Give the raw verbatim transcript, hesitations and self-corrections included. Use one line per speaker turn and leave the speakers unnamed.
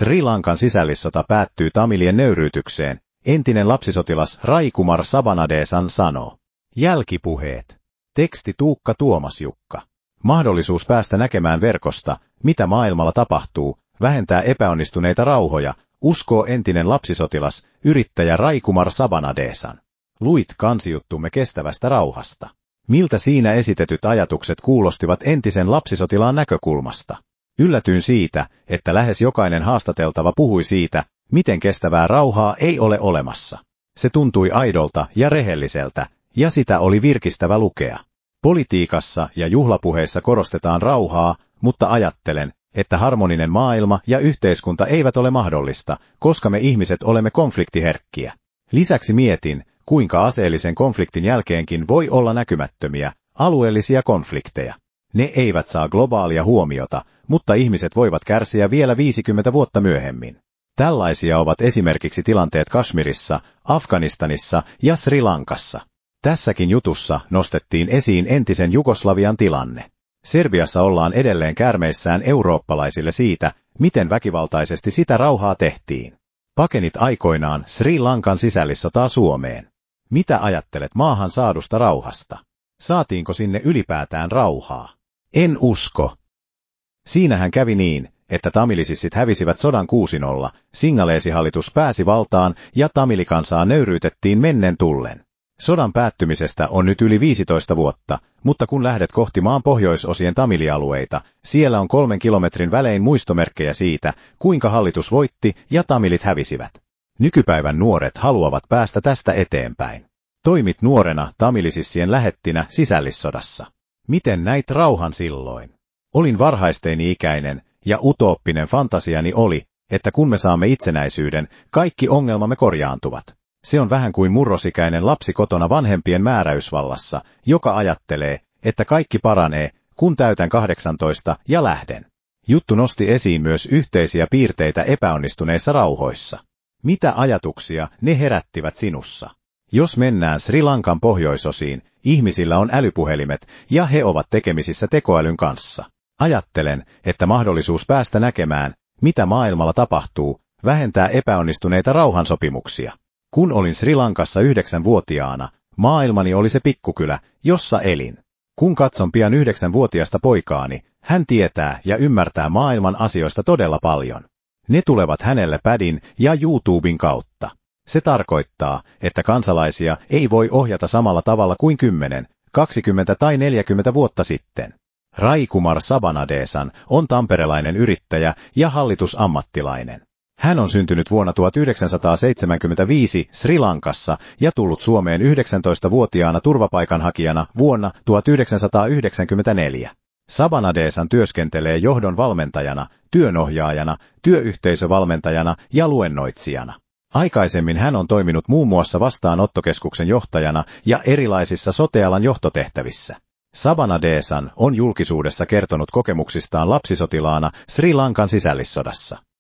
Sri Lankan sisällissota päättyy tamilien nöyryytykseen, entinen lapsisotilas Raikumar Sabanadesan sanoo. Jälkipuheet. Teksti Tuukka Tuomasjukka. Mahdollisuus päästä näkemään verkosta, mitä maailmalla tapahtuu, vähentää epäonnistuneita rauhoja, uskoo entinen lapsisotilas, yrittäjä Raikumar Sabanadesan. Luit kansijuttumme kestävästä rauhasta. Miltä siinä esitetyt ajatukset kuulostivat entisen lapsisotilaan näkökulmasta? Yllätyin siitä, että lähes jokainen haastateltava puhui siitä, miten kestävää rauhaa ei ole olemassa. Se tuntui aidolta ja rehelliseltä, ja sitä oli virkistävä lukea. Politiikassa ja juhlapuheissa korostetaan rauhaa, mutta ajattelen, että harmoninen maailma ja yhteiskunta eivät ole mahdollista, koska me ihmiset olemme konfliktiherkkiä. Lisäksi mietin, kuinka aseellisen konfliktin jälkeenkin voi olla näkymättömiä, alueellisia konflikteja. Ne eivät saa globaalia huomiota, mutta ihmiset voivat kärsiä vielä viisikymmentä vuotta myöhemmin. Tällaisia ovat esimerkiksi tilanteet Kashmirissa, Afganistanissa ja Sri Lankassa. Tässäkin jutussa nostettiin esiin entisen Jugoslavian tilanne. Serbiassa ollaan edelleen käärmeissään eurooppalaisille siitä, miten väkivaltaisesti sitä rauhaa tehtiin. Pakenit aikoinaan Sri Lankan sisällissotaa Suomeen. Mitä ajattelet maahan saadusta rauhasta? Saatiinko sinne ylipäätään rauhaa? En usko. Siinähän kävi niin, että tamilisissit hävisivät sodan kuusi nolla, Singalesi-hallitus pääsi valtaan ja tamilikansaa nöyryytettiin mennen tullen. Sodan päättymisestä on nyt yli viisitoista vuotta, mutta kun lähdet kohti maan pohjoisosien tamilialueita, siellä on kolmen kilometrin välein muistomerkkejä siitä, kuinka hallitus voitti ja tamilit hävisivät. Nykypäivän nuoret haluavat päästä tästä eteenpäin. Toimit nuorena tamilisissien lähettinä sisällissodassa. Miten näit rauhan silloin? Olin varhaisteini-ikäinen ja utooppinen fantasiani oli, että kun me saamme itsenäisyyden, kaikki ongelmamme korjaantuvat. Se on vähän kuin murrosikäinen lapsi kotona vanhempien määräysvallassa, joka ajattelee, että kaikki paranee, kun täytän kahdeksantoista ja lähden. Juttu nosti esiin myös yhteisiä piirteitä epäonnistuneissa rauhoissa. Mitä ajatuksia ne herättivät sinussa? Jos mennään Sri Lankan pohjoisosiin, ihmisillä on älypuhelimet ja he ovat tekemisissä tekoälyn kanssa. Ajattelen, että mahdollisuus päästä näkemään, mitä maailmalla tapahtuu, vähentää epäonnistuneita rauhansopimuksia. Kun olin Sri Lankassa yhdeksänvuotiaana, maailmani oli se pikkukylä, jossa elin. Kun katson pian yhdeksänvuotiasta poikaani, hän tietää ja ymmärtää maailman asioista todella paljon. Ne tulevat hänelle pädin ja YouTuben kautta. Se tarkoittaa, että kansalaisia ei voi ohjata samalla tavalla kuin kymmenen, kaksikymmentä tai neljäkymmentä vuotta sitten. Raikumar Sabanadesan on tamperelainen yrittäjä ja hallitusammattilainen. Hän on syntynyt vuonna tuhatyhdeksänsataaseitsemänkymmentäviisi Sri Lankassa ja tullut Suomeen yhdeksäntoistavuotiaana turvapaikanhakijana vuonna tuhatyhdeksänsataayhdeksänkymmentäneljä. Sabanadesan työskentelee johdon valmentajana, työnohjaajana, työyhteisövalmentajana ja luennoitsijana. Aikaisemmin hän on toiminut muun muassa vastaanottokeskuksen johtajana ja erilaisissa sote-alan johtotehtävissä. Sabanadesan on julkisuudessa kertonut kokemuksistaan lapsisotilaana Sri Lankan sisällissodassa.